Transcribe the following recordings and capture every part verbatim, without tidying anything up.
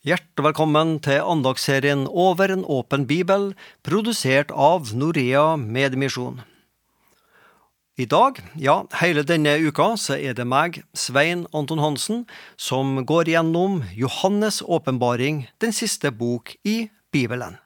Hjertelig velkommen til andagsserien Over en åpen bibel, produsert av Norea Medmisjon. I dag, ja, hele denne uka, så er det meg, Svein Anton Hansen, som går gjennom Johannes åpenbaring, den siste bok i Bibelen.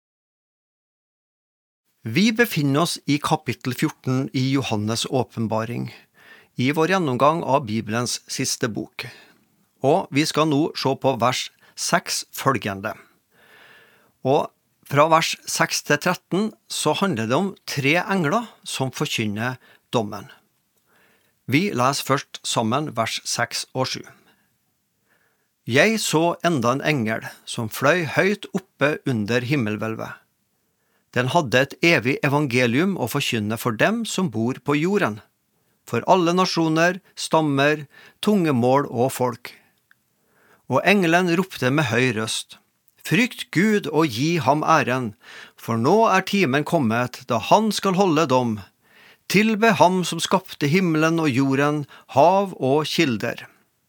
Vi befinner oss i kapittel fjorten i Johannes åpenbaring, i vår gjennomgang av Bibelens siste bok. Og vi skal nå se på vers seks følgende. Og fra vers seks til tretten så handler det om tre engler som forkynner dommen. Vi leser først sammen vers seks og sju. Jeg så enda en engel som fløy høyt oppe under himmelhvelvet. Den hadde et evig evangelium å forkynne for dem som bor på jorden, for alle nasjoner, stammer, tungemål og folk. Og engelen ropte med høy røst, «Frykt Gud og gi ham æren, for nå er timen kommet da han skal holde dom. Tilbe ham som skapte himmelen og jorden, hav og kilder.»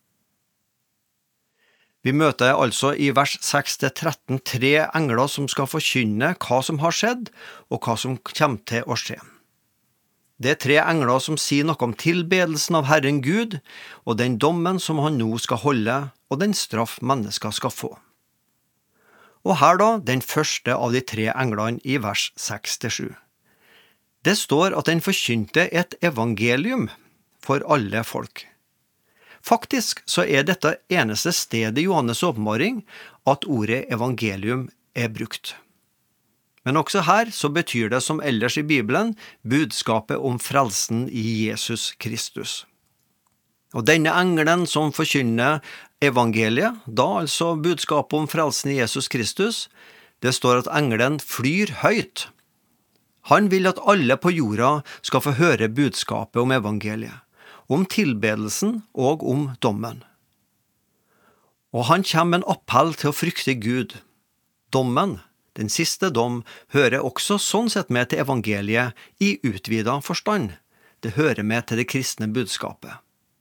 Vi møter altså i vers seks til tretten tre engler som skal forkynne hva som har skjedd, og hva som kommer til å skje. Det er tre engler som sier noe om tilbedelsen av Herren Gud, og den dommen som han nå skal holde, og den straff mennesker skal få. Og her da, den første av de tre englene i vers seks til sju. Det står at den forkynte et evangelium for alle folk. Faktisk så er dette eneste stedet i Johannes åpenbaring at ordet evangelium er brukt. Men også her så betyr det som ellers i Bibelen budskapet om frelsen i Jesus Kristus. Og denne engelen som forkynner evangeliet, da altså budskapet om frelsen i Jesus Kristus, det står at engelen flyr høyt. Han vil at alle på jorda skal få høre budskapet om evangeliet, om tilbedelsen og om dommen. Og han kommer med en appell til å frykte Gud. Dommen, den siste dom, hører også sånn sett med til evangeliet i utvidet forstand. Det hører med til det kristne budskapet.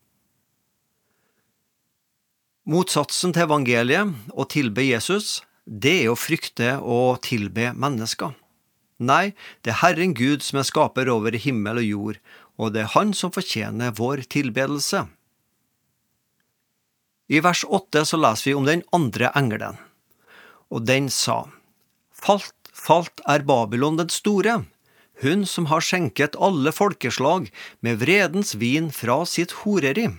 Motsatsen til evangeliet, å tilbe Jesus, det er å frykte og tilbe mennesker. Nei, det er Herren Gud som er skaper over himmel og jord, og det er han som fortjener vår tilbedelse. I vers åtte så leser vi om den andre engelen, og den sa, «Falt, falt er Babylon den store, hun som har skjenket alle folkeslag med vredens vin fra sitt horeri.»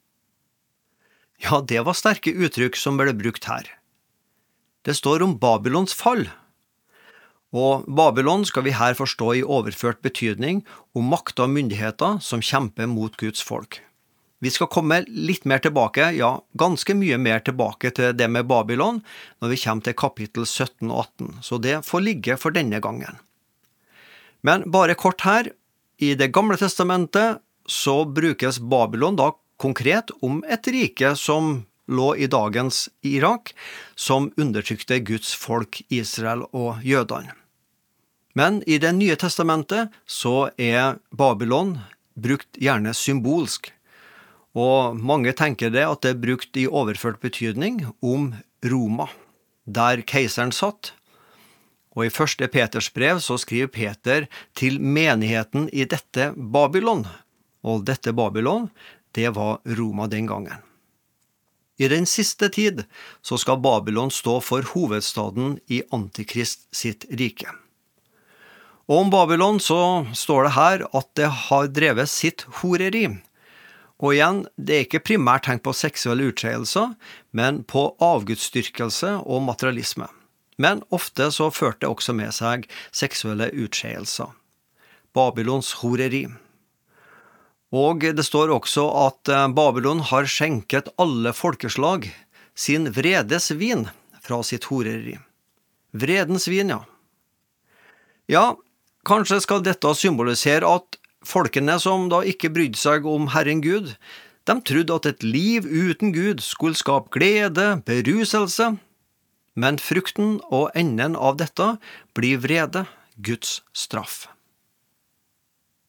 Ja, det var sterke uttrykk som ble brukt her. Det står om Babylons fall. Og Babylon skal vi her forstå i overført betydning om makt og myndigheter som kjemper mot Guds folk. Vi skal komme litt mer tilbake, ja, ganske mye mer tilbake til det med Babylon når vi kommer til kapittel sytten og atten, så det får ligge for denne gangen. Men bare kort her, i det gamle testamentet så brukes Babylon da konkret om et rike som lå i dagens Irak, som undertrykte Guds folk Israel og jødene. Men i det nye testamentet så er Babylon brukt gjerne symbolsk, og mange tenker det at det er brukt i overført betydning om Roma, der keiseren satt. Og i første Peters brev så skriver Peter til menigheten i dette Babylon, og dette Babylon, det var Roma den gangen. I den siste tid så skal Babylon stå for hovedstaden i Antikrist sitt rike. Og om Babylon så står det her at det har drevet sitt horeri. Og igjen, det er ikke primært tenkt på seksuelle utskeielser, men på avgudsdyrkelse og materialisme. Men ofte så førte det også med seg seksuelle utskeielser. Babylons horeri. Og det står også at Babylon har skjenket alle folkeslag sin vredes vin fra sitt horeri. Vredens vin, ja. Ja, kanskje skal dette symbolisere at folkene som da ikke brydde seg om Herren Gud, de trodde at et liv uten Gud skulle skape glede, beruselse, men frukten og enden av dette blir vrede, Guds straff.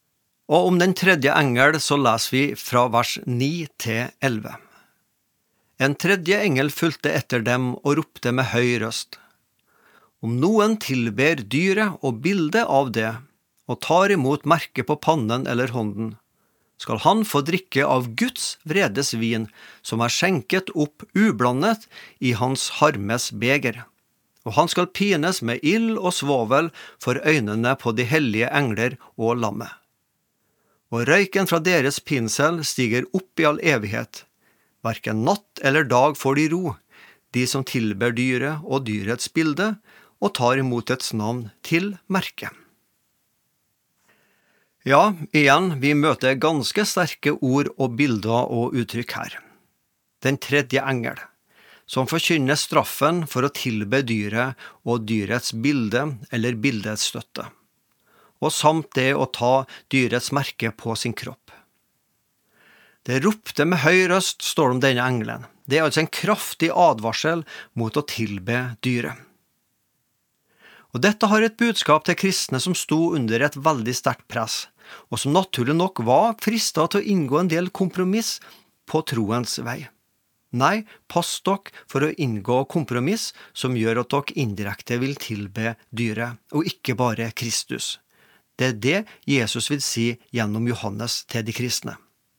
Og om den tredje engel så leser vi fra vers ni til elleve. En tredje engel fulgte etter dem og ropte med høy røst. Om noen tilber dyret og bildet av det, og tar imot merke på pannen eller hånden, skal han få drikke av Guds vredes vin, som er skjenket opp ublandet i hans harmes beger. Og han skal pines med ild og svovel for øynene på de hellige engler og lammet. Og røyken fra deres pinsel stiger opp i all evighet. Hverken natt eller dag får de ro, de som tilber dyret og dyrets bilde, og tar imot dets navn til merke. Ja, igjen, vi møter ganske sterke ord og bilder og uttrykk her. Den tredje engel, som forkynner straffen for å tilbe dyret og dyrets bilde eller bildets støtte, og samt det å ta dyrets merke på sin kropp. Det ropte med høy røst, står det om denne engelen. Det er altså en kraftig advarsel mot å tilbe dyret. Og dette har et budskap til kristne som sto under et veldig sterkt press, og som naturlig nok var fristet til å inngå en del kompromiss på troens vei. Nei, pass dere for å inngå kompromiss som gjør at dere indirekte vil tilbe dyret, og ikke bare Kristus. Det er det Jesus vil si gjennom Johannes til de kristne.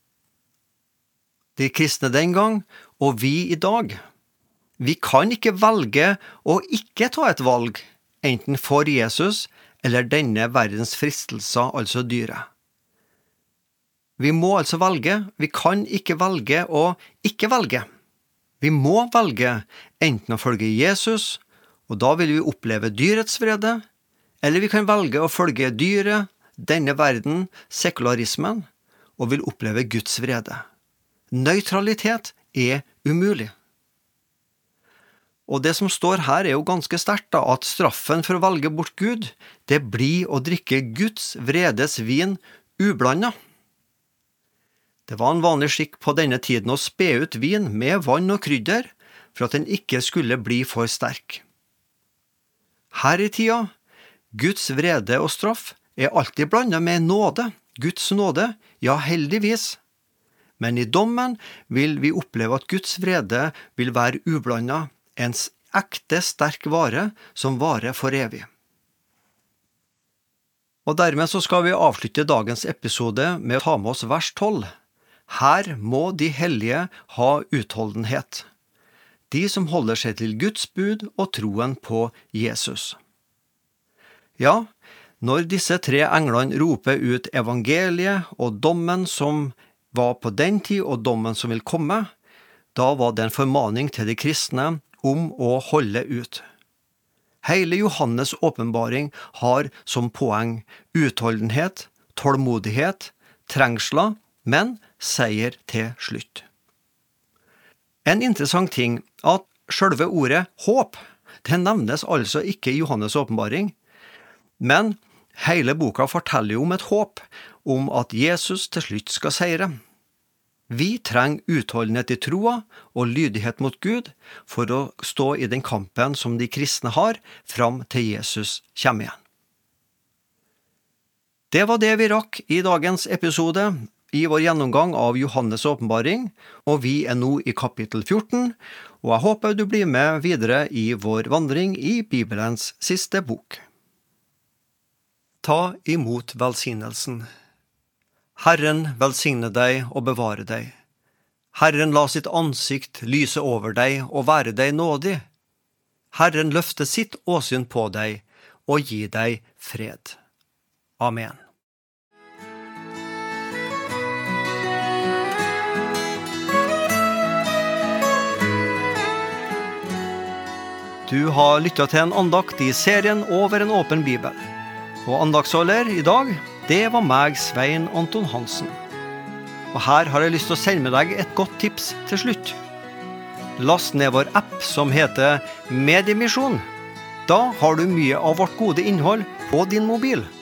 De kristne den gang, og vi i dag. Vi kan ikke velge å ikke ta et valg, enten for Jesus eller denne verdens fristelser, altså dyret. Vi må altså velge, vi kan ikke velge å ikke velge. Vi må velge enten å følge Jesus, og da vil vi oppleve dyrets vrede, eller vi kan velge å følge dyret, denne verden, sekularismen, og vil oppleve Guds vrede. Nøytralitet er umulig. Og det som står her er jo ganske sterkt da, at straffen for å velge bort Gud, det blir å drikke Guds vredes vin ublandet. Det var en vanlig skikk på denne tiden å spe ut vin med vann og krydder, for at den ikke skulle bli for sterk. Her i tida, Guds vrede og straff er alltid blandet med nåde, Guds nåde, ja heldigvis. Men i dommen vil vi oppleve at Guds vrede vil være ublandet, en ekte sterk vare som varer for evig. Og dermed så skal vi avslutte dagens episode med å ta med oss vers tolv. Her må de hellige ha utholdenhet, de som holder seg til Guds bud og troen på Jesus. Ja, når disse tre englene roper ut evangeliet og dommen som var på den tid og dommen som vil komme, da var det en formaning til de kristne om å holde ut. Hele Johannes' åpenbaring har som poeng utholdenhet, tålmodighet, trengsler, men seier til slutt. En interessant ting at selve ordet håp, det nevnes altså ikke i Johannes' åpenbaring, men hele boka forteller jo om et håp om at Jesus til slutt skal seire. Vi trenger utholdenhet i troa og lydighet mot Gud for å stå i den kampen som de kristne har fram til Jesus kommer igjen. Det var det vi rakk i dagens episode i vår gjennomgang av Johannes' åpenbaring, og vi er nå i kapittel fjorten, og jeg håper du blir med videre i vår vandring i Bibelens siste bok. Ta imot velsignelsen. Herren velsigne deg og bevare deg. Herren la sitt ansikt lyse over deg og være deg nådig. Herren løfte sitt åsyn på deg og gi deg fred. Amen. Du har lyttet til en andakt i serien Over en åpen bibel. Og andaktsholder i dag, det var meg, Svein Anton Hansen. Og her har jeg lyst til å sende med deg et godt tips til slutt. Last ned vår app som heter Mediemisjon. Da har du mye av vårt gode innhold på din mobil.